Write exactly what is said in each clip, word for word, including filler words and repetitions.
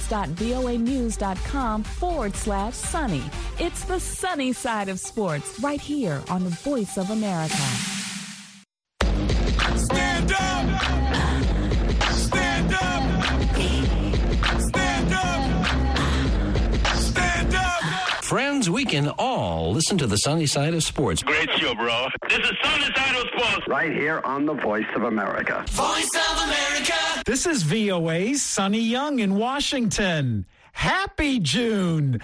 sports.voanews.com forward slash sunny. It's the sunny side of sports right here on the Voice of America. Stand up! Stand up! Stand up! Stand up! Friends, we can all listen to the sunny side of sports. Great show, bro. This is Sunny Side of Sports. Right here on the Voice of America. Voice of America! This is V O A's Sonny Young in Washington. Happy June.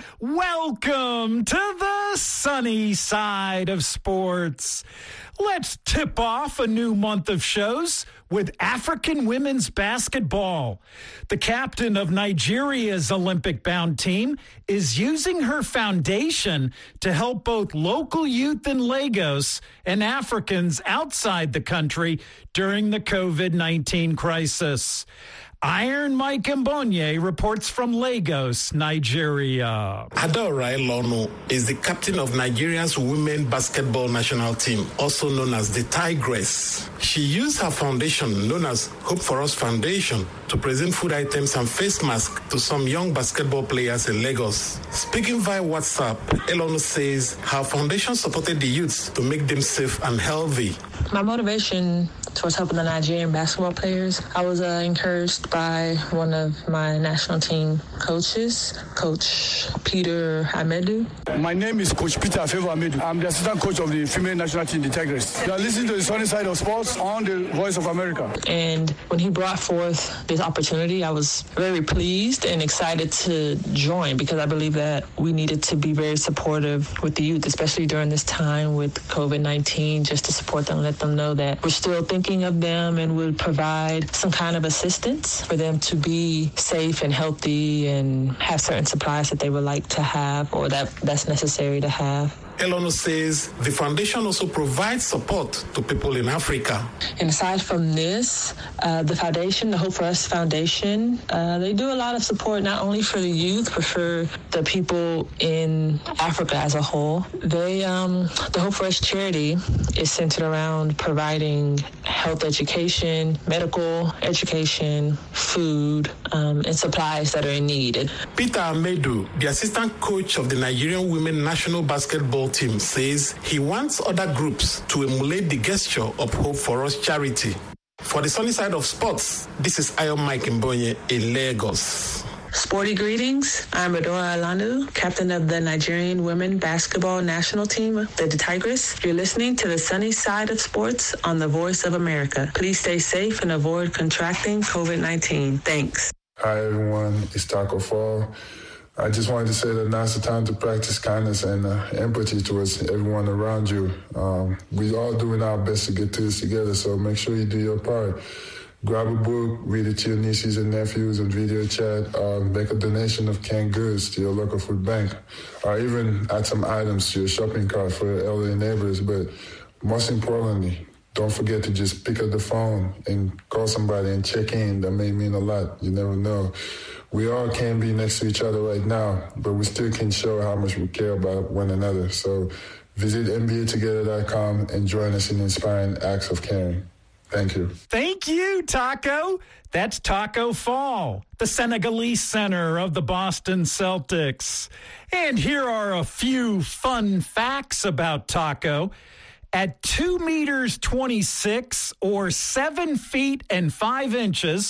Welcome to the sunny side of sports. Let's tip off a new month of shows with African women's basketball. The captain of Nigeria's Olympic-bound team is using her foundation to help both local youth in Lagos and Africans outside the country during the covid nineteen crisis. Iron Mike Mbonye reports from Lagos, Nigeria. Adaora Elonu is the captain of Nigeria's women basketball national team, also known as the Tigress. She used her foundation, known as Hope for Us Foundation, to present food items and face masks to some young basketball players in Lagos. Speaking via WhatsApp, Elonu says her foundation supported the youths to make them safe and healthy. My motivation towards helping the Nigerian basketball players, I was uh, encouraged by one of my national team coaches, Coach Peter Amedu. My name is Coach Peter Afevo Amedu. I'm the assistant coach of the female national team, the Tigress. You are listening to the sunny side of sports on the Voice of America. And when he brought forth this opportunity, I was very pleased and excited to join because I believe that we needed to be very supportive with the youth, especially during this time with covid nineteen, just to support them, let them know that we're still thinking of them and would provide some kind of assistance for them to be safe and healthy and have certain supplies that they would like to have or that that's necessary to have. Elonu says the foundation also provides support to people in Africa. And aside from this, uh, the foundation, the Hope for Us Foundation, uh, they do a lot of support not only for the youth, but for the people in Africa as a whole. They, um, the Hope for Us charity is centered around providing health education, medical education, food, um, and supplies that are in need. Peter Amedu, the assistant coach of the Nigerian women national basketball team, says he wants other groups to emulate the gesture of Hope for Us charity. For the sunny side of sports, this is Iron Mike Mbonye in Lagos. Sporty greetings. I'm Adora Alanu, captain of the Nigerian women basketball national team, the Tigress. You're listening to the sunny side of sports on the Voice of America. Please stay safe and avoid contracting covid nineteen. Thanks. Hi, everyone. It's Taco Fall. I just wanted to say that now's the time to practice kindness and uh, empathy towards everyone around you. Um, we all doing our best to get through this together, so make sure you do your part. Grab a book, read it to your nieces and nephews and video chat, uh, make a donation of canned goods to your local food bank, or even add some items to your shopping cart for your elderly neighbors. But most importantly, don't forget to just pick up the phone and call somebody and check in. That may mean a lot. You never know. We all can't be next to each other right now, but we still can show how much we care about one another. So visit N B A together dot com and join us in inspiring acts of caring. Thank you. Thank you, Taco. That's Taco Fall, the Senegalese center of the Boston Celtics. And here are a few fun facts about Taco. At two meters twenty-six or seven feet and five inches,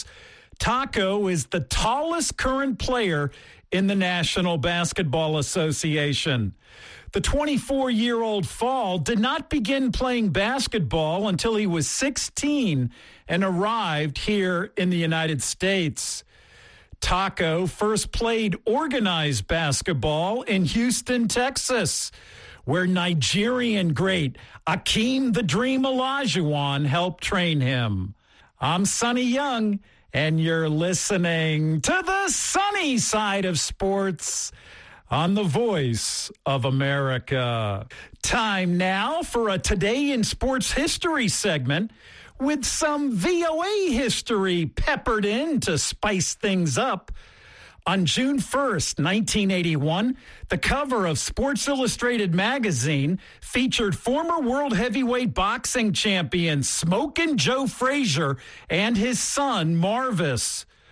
Taco is the tallest current player in the National Basketball Association. The twenty-four-year-old Fall did not begin playing basketball until he was sixteen and arrived here in the United States. Taco first played organized basketball in Houston, Texas, where Nigerian great Akeem the Dream Olajuwon helped train him. I'm Sonny Young, and you're listening to the sunny side of sports on the Voice of America. Time now for a Today in Sports History segment with some V O A history peppered in to spice things up. On June first, nineteen eighty-one, the cover of Sports Illustrated magazine featured former world heavyweight boxing champion Smokin' Joe Frazier and his son, Marvis.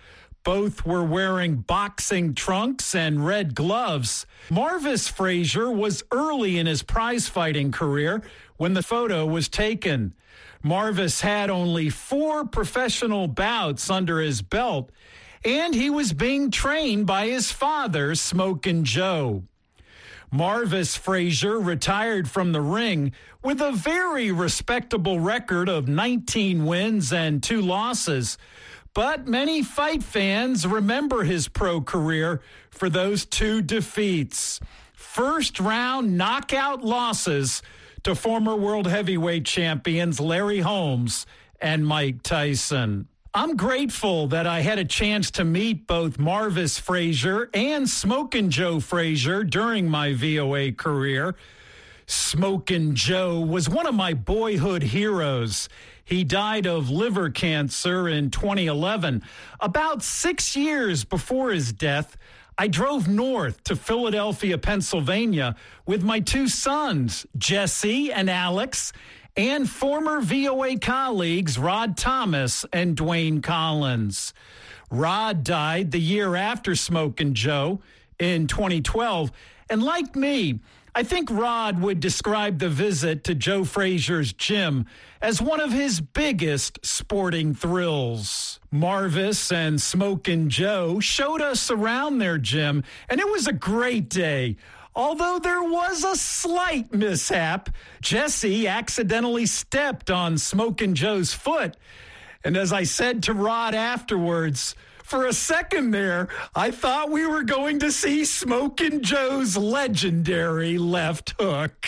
Both were wearing boxing trunks and red gloves. Marvis Frazier was early in his prize-fighting career when the photo was taken. Marvis had only four professional bouts under his belt, and he was being trained by his father, Smokin' Joe. Marvis Frazier retired from the ring with a very respectable record of nineteen wins and two losses. But many fight fans remember his pro career for those two defeats. First-round knockout losses to former world heavyweight champions Larry Holmes and Mike Tyson. I'm grateful that I had a chance to meet both Marvis Frazier and Smokin' Joe Frazier during my V O A career. Smokin' Joe was one of my boyhood heroes. He died of liver cancer in twenty eleven. About six years before his death, I drove north to Philadelphia, Pennsylvania with my two sons, Jesse and Alex, and former V O A colleagues Rod Thomas and Dwayne Collins. Rod died the year after Smokin' Joe in twenty twelve, and like me, I think Rod would describe the visit to Joe Frazier's gym as one of his biggest sporting thrills. Marvis and Smokin' Joe showed us around their gym, and it was a great day. Although there was a slight mishap, Jesse accidentally stepped on Smokin' Joe's foot. And as I said to Rod afterwards, for a second there, I thought we were going to see Smokin' Joe's legendary left hook.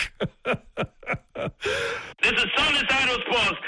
This is Sonny Side of Sports.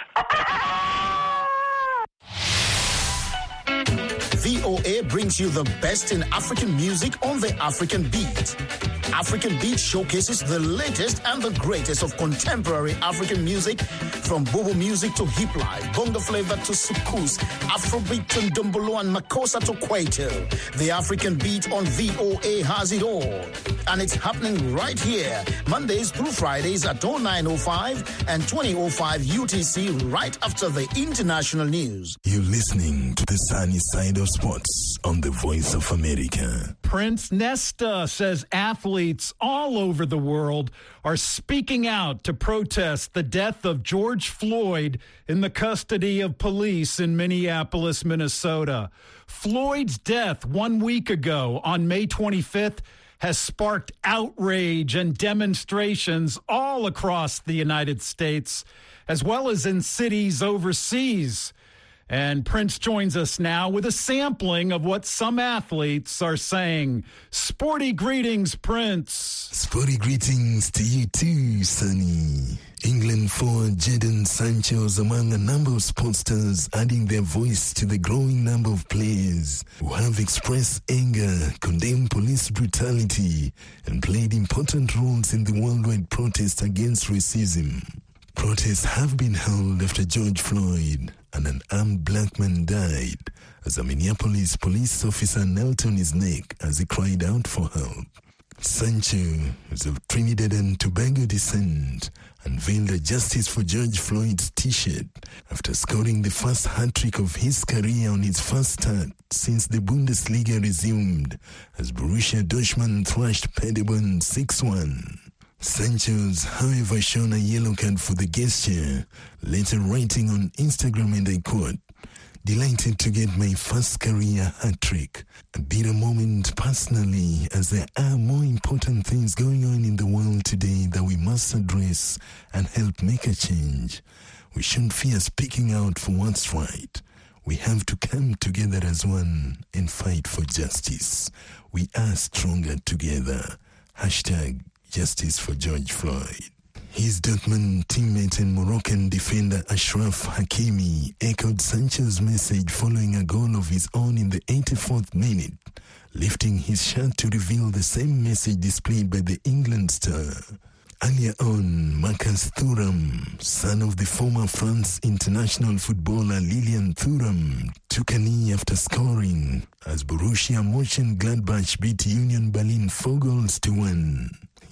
V O A brings you the best in African music on the African Beat. African Beat showcases the latest and the greatest of contemporary African music, from bobo music to hip life, bongo flavor to soukous, Afrobeat to ndombolo and makossa to kwaito. The African Beat on V O A has it all. And it's happening right here, Mondays through Fridays at oh nine oh five and twenty oh five U T C, right after the international news. You're listening to the Sunny Side of Sports on the Voice of America. Prince Nesta says athletes all over the world are speaking out to protest the death of George Floyd in the custody of police in Minneapolis, Minnesota. Floyd's death one week ago on May twenty-fifth has sparked outrage and demonstrations all across the United States, as well as in cities overseas. And Prince joins us now with a sampling of what some athletes are saying. Sporty greetings, Prince. Sporty greetings to you too, Sonny. England forward Jadon Sancho is among a number of sportsters adding their voice to the growing number of players who have expressed anger, condemned police brutality, and played important roles in the worldwide protest against racism. Protests have been held after George Floyd, and an armed black man died as a Minneapolis police officer knelt on his neck as he cried out for help. Sancho, who's of Trinidad and Tobago descent, unveiled a Justice for George Floyd's t-shirt after scoring the first hat-trick of his career on his first start since the Bundesliga resumed as Borussia Dortmund thrashed Paderborn six one. Sancho's, however, shown a yellow card for the gesture, later writing on Instagram, and I quote, "Delighted to get my first career hat-trick. A bitter moment personally, as there are more important things going on in the world today that we must address and help make a change. We shouldn't fear speaking out for what's right. We have to come together as one and fight for justice. We are stronger together. Hashtag Justice for George Floyd." His Dortmund teammate and Moroccan defender Ashraf Hakimi echoed Sancho's message following a goal of his own in the eighty-fourth minute, lifting his shirt to reveal the same message displayed by the England star. Earlier on, Marcus Thuram, son of the former France international footballer Lilian Thuram, took a knee after scoring as Borussia Mönchengladbach beat Union Berlin four goals to one.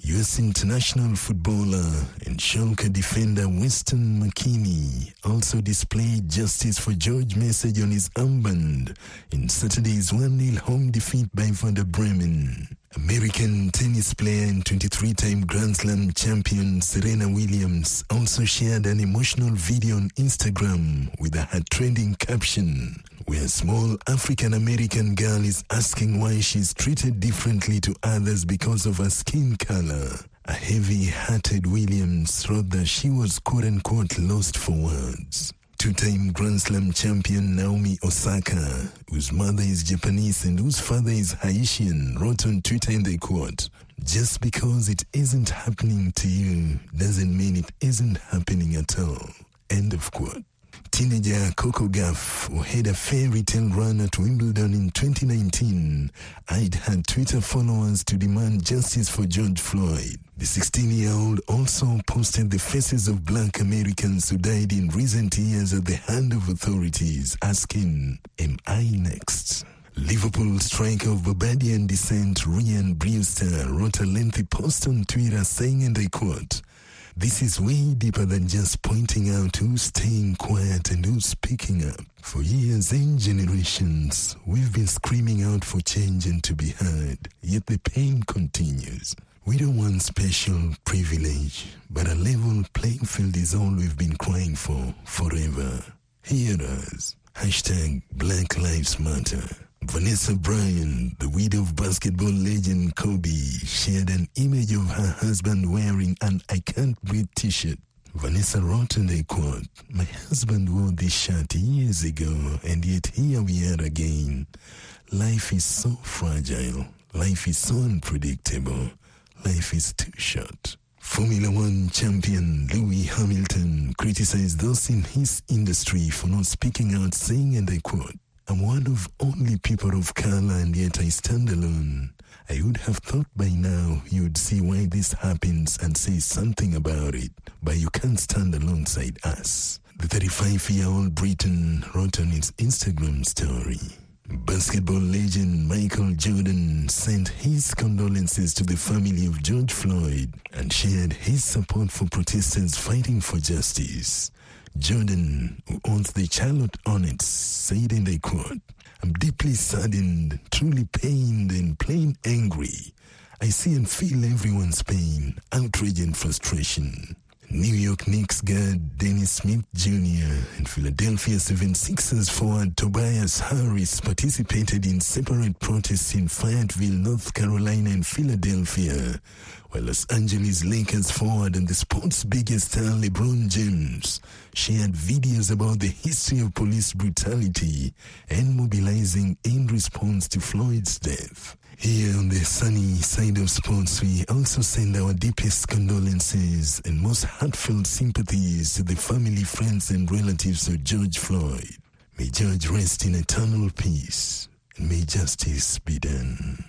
U S international footballer and Schalke defender Winston McKennie also displayed justice for George Message on his armband in Saturday's one nil home defeat by Werder Bremen. American tennis player and twenty-three-time Grand Slam champion Serena Williams also shared an emotional video on Instagram with a heart-trending caption where a small African-American girl is asking why she's treated differently to others because of her skin color. A heavy-hearted Williams wrote that she was quote-unquote lost for words. Two-time Grand Slam champion Naomi Osaka, whose mother is Japanese and whose father is Haitian, wrote on Twitter in the quote, "Just because it isn't happening to you doesn't mean it isn't happening at all." End of quote. Teenager Coco Gauff, who had a fairy tale run at Wimbledon in twenty nineteen, eyed her Twitter followers to demand justice for George Floyd. The sixteen-year-old also posted the faces of black Americans who died in recent years at the hand of authorities, asking, "Am I next?" Liverpool striker of Barbadian descent Ryan Brewster wrote a lengthy post on Twitter saying, and I quote, "This is way deeper than just pointing out who's staying quiet and who's speaking up. For years and generations, we've been screaming out for change and to be heard, yet the pain continues. We don't want special privilege, but a level playing field is all we've been crying for forever. Hear us. Hashtag Black Lives Matter." Vanessa Bryan, the widow of basketball legend Kobe, shared an image of her husband wearing an I Can't Breathe t-shirt. Vanessa wrote, and I quote, "My husband wore this shirt years ago, and yet here we are again. Life is so fragile. Life is so unpredictable. Life is too short." Formula One champion Lewis Hamilton criticized those in his industry for not speaking out, saying, and I quote, "I'm one of only people of color and yet I stand alone. I would have thought by now you would see why this happens and say something about it, but you can't stand alongside us." The thirty-five-year-old Briton wrote on his Instagram story. Basketball legend Michael Jordan sent his condolences to the family of George Floyd and shared his support for protesters fighting for justice. Jordan, who owns the Charlotte Hornets, said, and I quote, "I'm deeply saddened, truly pained, and plain angry. I see and feel everyone's pain, outrage, and frustration." New York Knicks guard Dennis Smith Junior and Philadelphia seventy-sixers forward Tobias Harris participated in separate protests in Fayetteville, North Carolina and Philadelphia, while Los Angeles Lakers forward and the sport's biggest star LeBron James shared videos about the history of police brutality and mobilizing in response to Floyd's death. Here on the sunny side of sports, we also send our deepest condolences and most heartfelt sympathies to the family, friends, and relatives of George Floyd. May George rest in eternal peace, and may justice be done.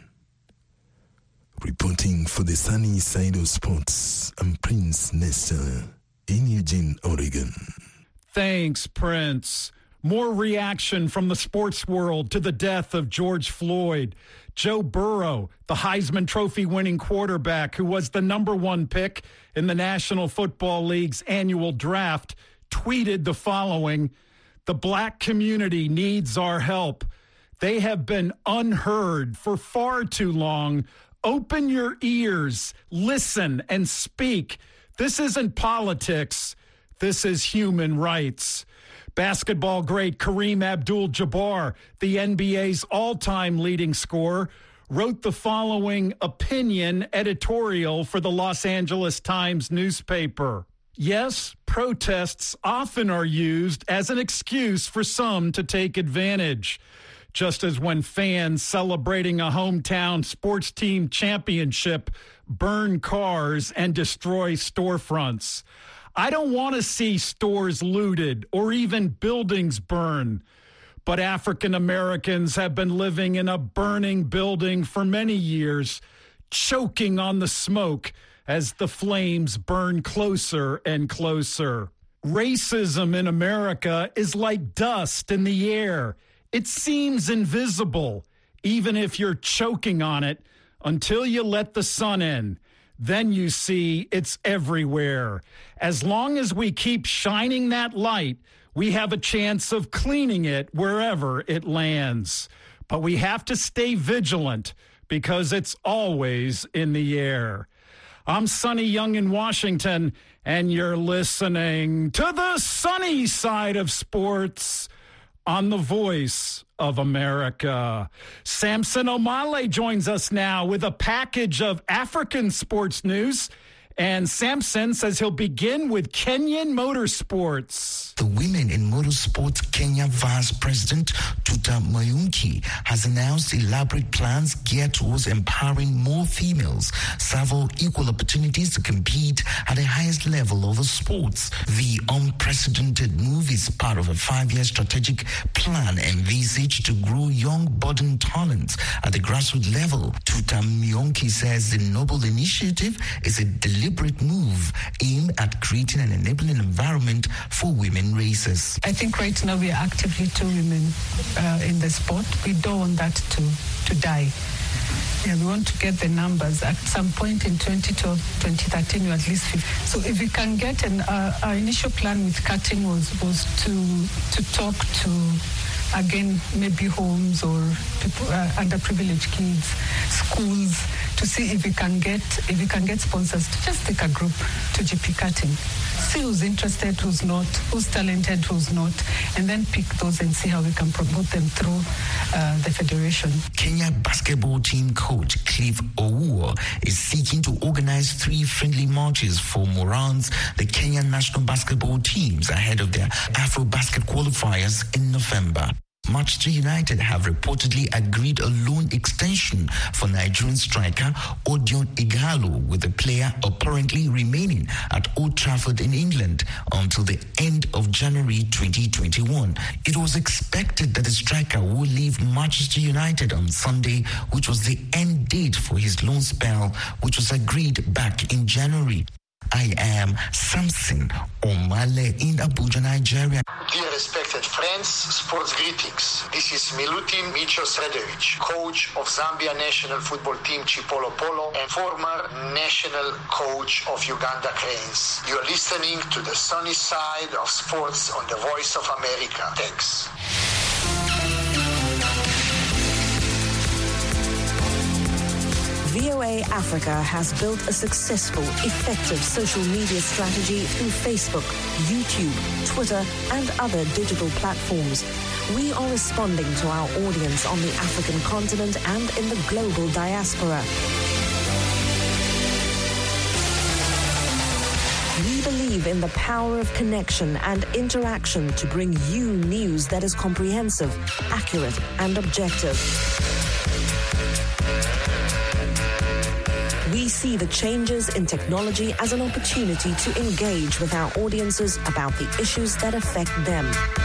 Reporting for the sunny side of sports, I'm Prince Nestor in Eugene, Oregon. Thanks, Prince. More reaction from the sports world to the death of George Floyd. Joe Burrow, the Heisman Trophy winning quarterback who was the number one pick in the National Football League's annual draft, tweeted the following: "The black community needs our help. They have been unheard for far too long. Open your ears, listen, and speak. This isn't politics. This is human rights." Basketball great Kareem Abdul-Jabbar, the N B A's all-time leading scorer, wrote the following opinion editorial for the Los Angeles Times newspaper. "Yes, protests often are used as an excuse for some to take advantage. Just as when fans celebrating a hometown sports team championship burn cars and destroy storefronts. I don't want to see stores looted or even buildings burn. But African Americans have been living in a burning building for many years, choking on the smoke as the flames burn closer and closer. Racism in America is like dust in the air. It seems invisible, even if you're choking on it, until you let the sun in. then you see it's everywhere. As long as we keep shining that light, we have a chance of cleaning it wherever it lands. But we have to stay vigilant because it's always in the air. I'm Sonny Young in Washington, and you're listening to the sunny side of sports on the Voice of America. Samson Omale joins us now with a package of African sports news. And Samson says he'll begin with Kenyan motorsports. The Women in Motorsports Kenya Vice President Tuta Mayunki has announced elaborate plans geared towards empowering more females, several equal opportunities to compete at the highest level of the sports. The unprecedented move is part of a five-year strategic plan envisaged to grow young budding talents at the grassroots level. Tuta Mayunki says the noble initiative is a deliberate move aimed at creating an enabling environment for women racers. I think right now we are actively two women uh, in the sport. We don't want that to, to die. Yeah, we want to get the numbers. At some point in twenty twelve, twenty thirteen, we at least fifty. So if we can get an, uh, our initial plan with cutting was, was to, to talk to, again, maybe homes or people, uh, underprivileged kids, schools, to see if we can get if we can get sponsors to just take a group to G P cutting, see who's interested, who's not, who's talented, who's not, and then pick those and see how we can promote them through uh, the federation. Kenya basketball team coach Cliff Owuor is seeking to organize three friendly matches for Morans, the Kenyan national basketball teams, ahead of their Afro-Basket qualifiers in November. Manchester United have reportedly agreed a loan extension for Nigerian striker Odion Ighalo, with the player apparently remaining at Old Trafford in England until the end of January twenty twenty-one. It was expected that the striker would leave Manchester United on Sunday, which was the end date for his loan spell, which was agreed back in January. I am Samson Omale in Abuja, Nigeria. Dear respected friends, sports greetings. This is Milutin Micho Sredovic, coach of Zambia national football team Chipolo Polo and former national coach of Uganda Cranes. You are listening to the sunny side of sports on the Voice of America. Thanks. V O A Africa has built a successful, effective social media strategy through Facebook, YouTube, Twitter, and other digital platforms. We are responding to our audience on the African continent and in the global diaspora. We believe in the power of connection and interaction to bring you news that is comprehensive, accurate, and objective. We see the changes in technology as an opportunity to engage with our audiences about the issues that affect them.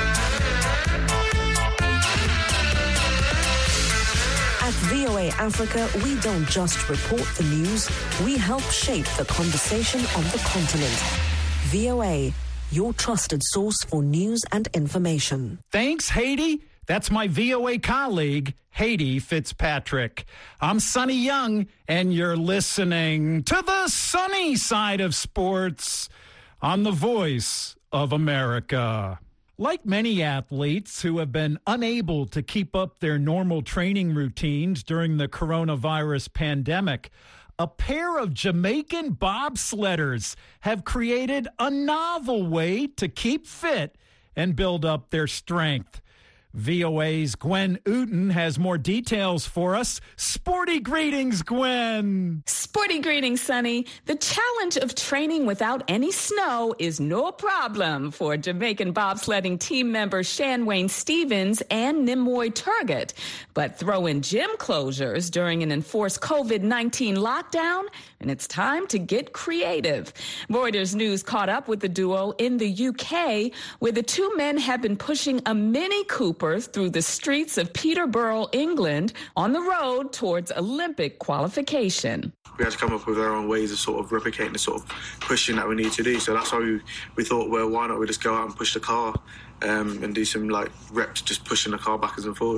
At V O A Africa, we don't just report the news, we help shape the conversation on the continent. V O A, your trusted source for news and information. Thanks, Haiti. That's my V O A colleague, Haiti Fitzpatrick. I'm Sonny Young, and you're listening to the sunny side of sports on the Voice of America. Like many athletes who have been unable to keep up their normal training routines during the coronavirus pandemic, a pair of Jamaican bobsledders have created a novel way to keep fit and build up their strength. V O A's Gwen Uten has more details for us. Sporty greetings, Gwen. Sporty greetings, Sonny. The challenge of training without any snow is no problem for Jamaican bobsledding team members Shanwayne Stevens and Nimoy Turgott. But throw in gym closures during an enforced COVID nineteen lockdown, and it's time to get creative. Reuters News caught up with the duo in the U K, where the two men have been pushing a Mini Cooper through the streets of Peterborough, England, on the road towards Olympic qualification. We had to come up with our own ways of sort of replicating the sort of pushing that we need to do. So that's why we, we thought, well, why not we just go out and push the car um, and do some like reps, just pushing the car backwards and forwards.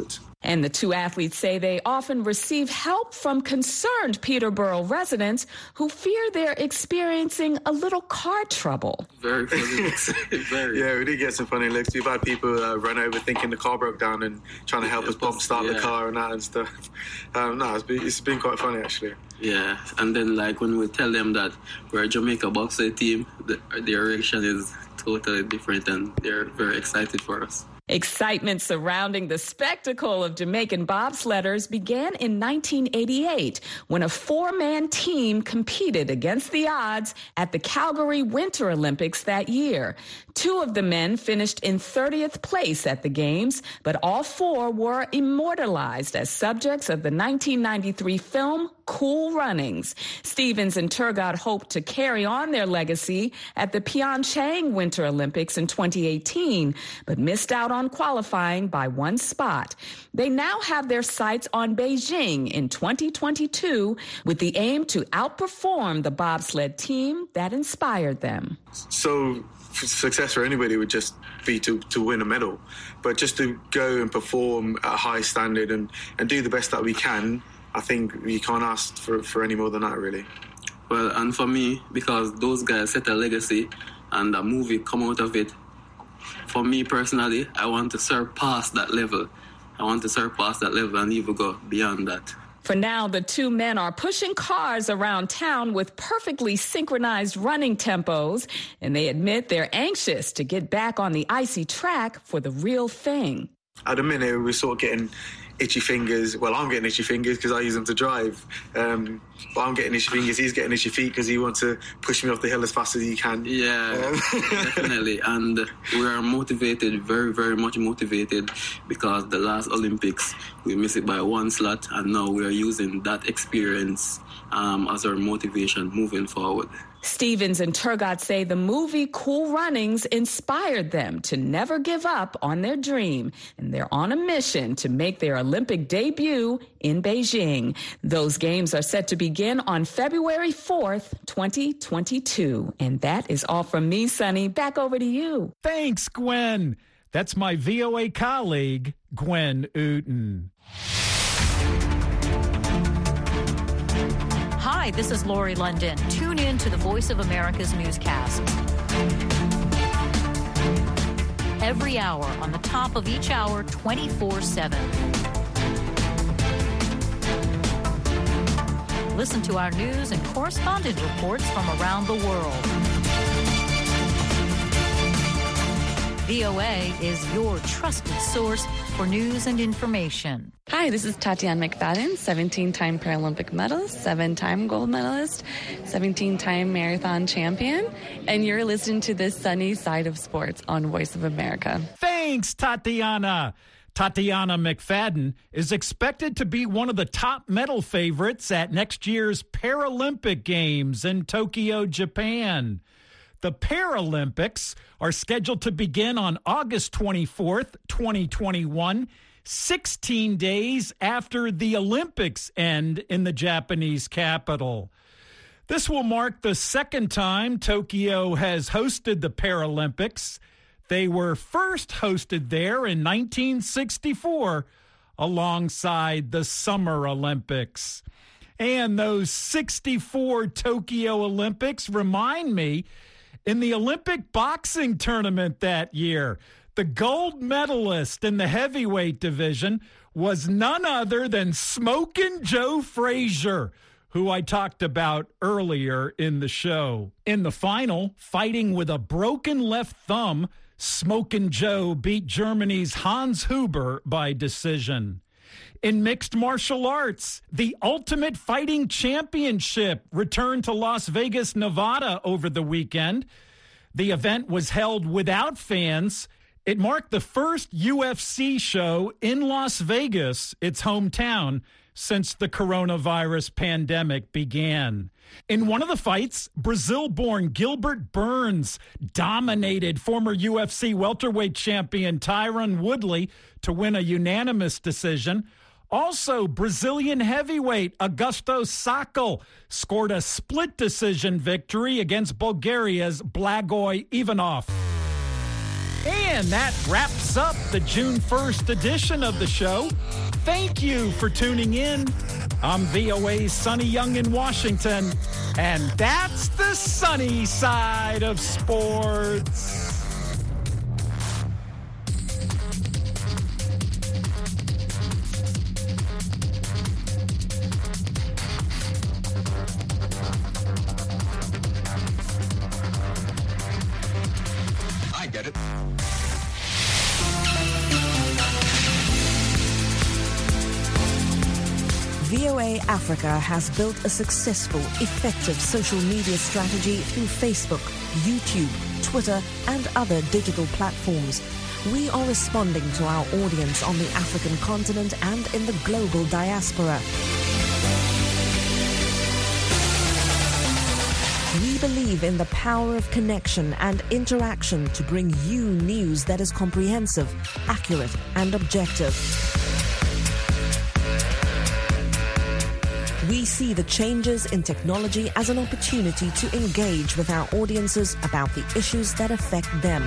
And the two athletes say they often receive help from concerned Peterborough residents who fear they're experiencing a little car trouble. Very funny. Very. Yeah, we did get some funny looks. We've had people uh, run over thinking the car broke down and trying to help yeah, us bump start yeah. the car and that and stuff. Um, no, it's been, it's been quite funny, actually. Yeah, and then like when we tell them that we're a Jamaica bobsled team, the, their reaction is totally different and they're very excited for us. Excitement surrounding the spectacle of Jamaican bobsledders began in nineteen eighty-eight when a four-man team competed against the odds at the Calgary Winter Olympics that year. Two of the men finished in thirtieth place at the Games, but all four were immortalized as subjects of the nineteen ninety-three film Cool Runnings. Stevens and Turgot hoped to carry on their legacy at the Pyeongchang Winter Olympics in twenty eighteen, but missed out on qualifying by one spot. They now have their sights on Beijing in twenty twenty-two with the aim to outperform the bobsled team that inspired them. So success for anybody would just be to, to win a medal, but just to go and perform at a high standard and, and do the best that we can, I think you can't ask for, for any more than that, really. Well, and for me, because those guys set a legacy and a movie come out of it, for me personally, I want to surpass that level. I want to surpass that level and even go beyond that. For now, the two men are pushing cars around town with perfectly synchronized running tempos, and they admit they're anxious to get back on the icy track for the real thing. At the minute, we're sort of getting itchy fingers. Well, I'm getting itchy fingers because I use them to drive. Um, but I'm getting itchy fingers. He's getting itchy feet because he wants to push me off the hill as fast as he can. Yeah, um. definitely. And we are motivated, very, very much motivated, because the last Olympics, we missed it by one slot, and now we are using that experience um, as our motivation moving forward. Stevens and Turgot say the movie Cool Runnings inspired them to never give up on their dream, and they're on a mission to make their Olympic debut in Beijing. Those games are set to begin on February fourth, twenty twenty-two. And that is all from me, Sonny. Back over to you. Thanks, Gwen. That's my V O A colleague, Gwen Uten. Hi, this is Lori London. Tune in to the Voice of America's newscast. Every hour, on the top of each hour, twenty-four seven. Listen to our news and correspondent reports from around the world. V O A is your trusted source for news and information. Hi, this is Tatiana McFadden, seventeen-time Paralympic medalist, seven-time gold medalist, seventeen-time marathon champion, and you're listening to the sunny side of sports on Voice of America. Thanks, Tatiana. Tatiana McFadden is expected to be one of the top medal favorites at next year's Paralympic Games in Tokyo, Japan. The Paralympics are scheduled to begin on August twenty-fourth, twenty twenty-one, sixteen days after the Olympics end in the Japanese capital. This will mark the second time Tokyo has hosted the Paralympics. They were first hosted there in nineteen sixty-four alongside the Summer Olympics. And those sixty-four Tokyo Olympics remind me, in the Olympic boxing tournament that year, the gold medalist in the heavyweight division was none other than Smokin' Joe Frazier, who I talked about earlier in the show. In the final, fighting with a broken left thumb, Smokin' Joe beat Germany's Hans Huber by decision. In mixed martial arts, the Ultimate Fighting Championship returned to Las Vegas, Nevada over the weekend. The event was held without fans. It marked the first U F C show in Las Vegas, its hometown, since the coronavirus pandemic began. In one of the fights, Brazil-born Gilbert Burns dominated former U F C welterweight champion Tyron Woodley to win a unanimous decision. Also, Brazilian heavyweight Augusto Sacco scored a split decision victory against Bulgaria's Blagoy Ivanov. And that wraps up the June first edition of the show. Thank you for tuning in. I'm V O A's Sonny Young in Washington, and that's the sunny side of sports. I get it. V O A Africa has built a successful, effective social media strategy through Facebook, YouTube, Twitter, and other digital platforms. We are responding to our audience on the African continent and in the global diaspora. We believe in the power of connection and interaction to bring you news that is comprehensive, accurate, and objective. We see the changes in technology as an opportunity to engage with our audiences about the issues that affect them.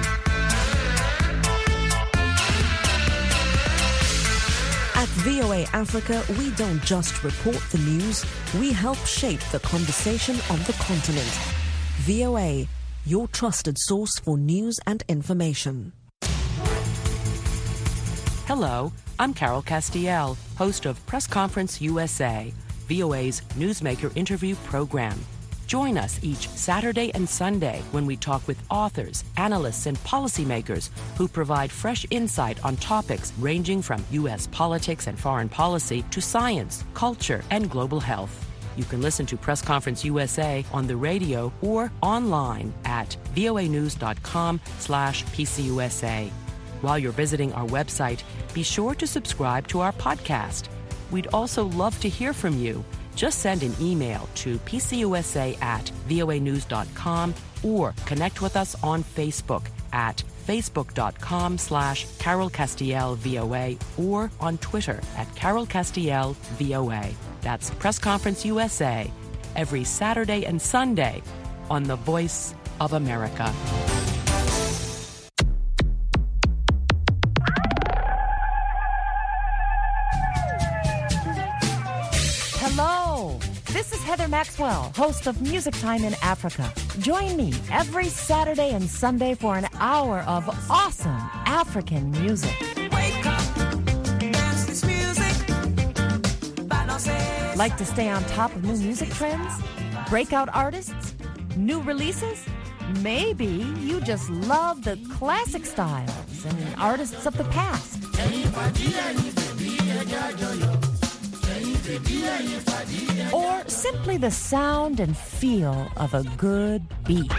At V O A Africa, we don't just report the news, we help shape the conversation on the continent. V O A, your trusted source for news and information. Hello, I'm Carol Castiel, host of Press Conference U S A, V O A's Newsmaker interview program. Join us each Saturday and Sunday when we talk with authors, analysts, and policymakers who provide fresh insight on topics ranging from U S politics and foreign policy to science, culture, and global health. You can listen to Press Conference U S A on the radio or online at voanews.com slash PCUSA. While you're visiting our website, be sure to subscribe to our podcast. We'd also love to hear from you. Just send an email to pcusa at voanews.com or connect with us on Facebook at facebook.com slash Carol Castiel VOA or on Twitter at Carol Castiel VOA. That's Press Conference U S A every Saturday and Sunday on The Voice of America. Hello, this is Heather Maxwell, host of Music Time in Africa. Join me every Saturday and Sunday for an hour of awesome African music. Wake up, dance this music. Like to stay on top of new music trends? Breakout artists? New releases? Maybe you just love the classic styles and artists of the past. Or simply the sound and feel of a good beat.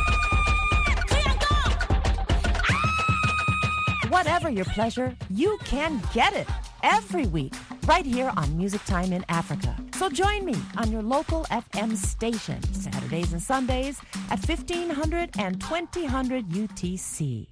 Whatever your pleasure, you can get it every week right here on Music Time in Africa. So join me on your local F M station Saturdays and Sundays at fifteen hundred and twenty hundred U T C.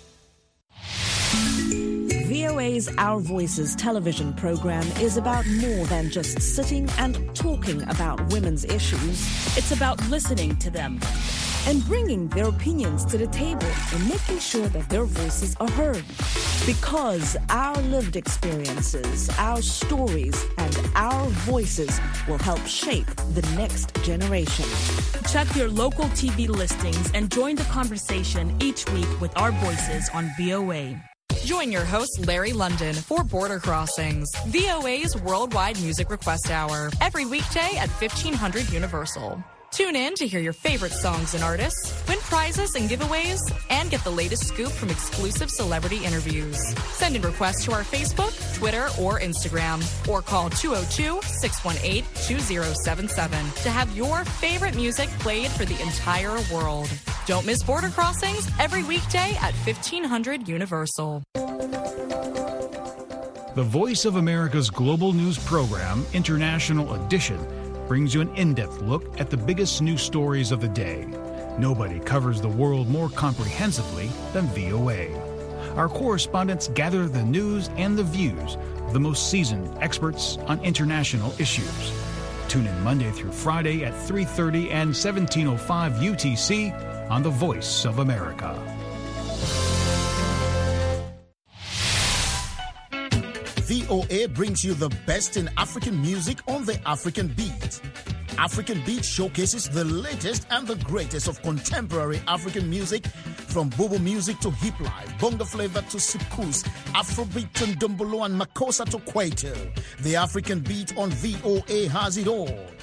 V O A's Our Voices television program is about more than just sitting and talking about women's issues. It's about listening to them and bringing their opinions to the table and making sure that their voices are heard. Because our lived experiences, our stories, and our voices will help shape the next generation. Check your local T V listings and join the conversation each week with our voices on V O A. Join your host, Larry London, for Border Crossings, V O A's Worldwide Music Request Hour, every weekday at fifteen hundred Universal. Tune in to hear your favorite songs and artists, win prizes and giveaways, and get the latest scoop from exclusive celebrity interviews. Send in requests to our Facebook, Twitter, or Instagram, or call two oh two, six one eight, two oh seven seven to have your favorite music played for the entire world. Don't miss Border Crossings every weekday at fifteen hundred Universal. The Voice of America's global news program, International Edition, brings you an in-depth look at the biggest news stories of the day. Nobody covers the world more comprehensively than V O A. Our correspondents gather the news and the views of the most seasoned experts on international issues. Tune in Monday through Friday at three thirty and seventeen oh five U T C on The Voice of America. V O A brings you the best in African music on the African Beat. African Beat showcases the latest and the greatest of contemporary African music, from Bobo music to hip life, bongo flavor to soukous, Afrobeat and Dumbolo and Makossa to Kwaito. The African Beat on V O A has it all.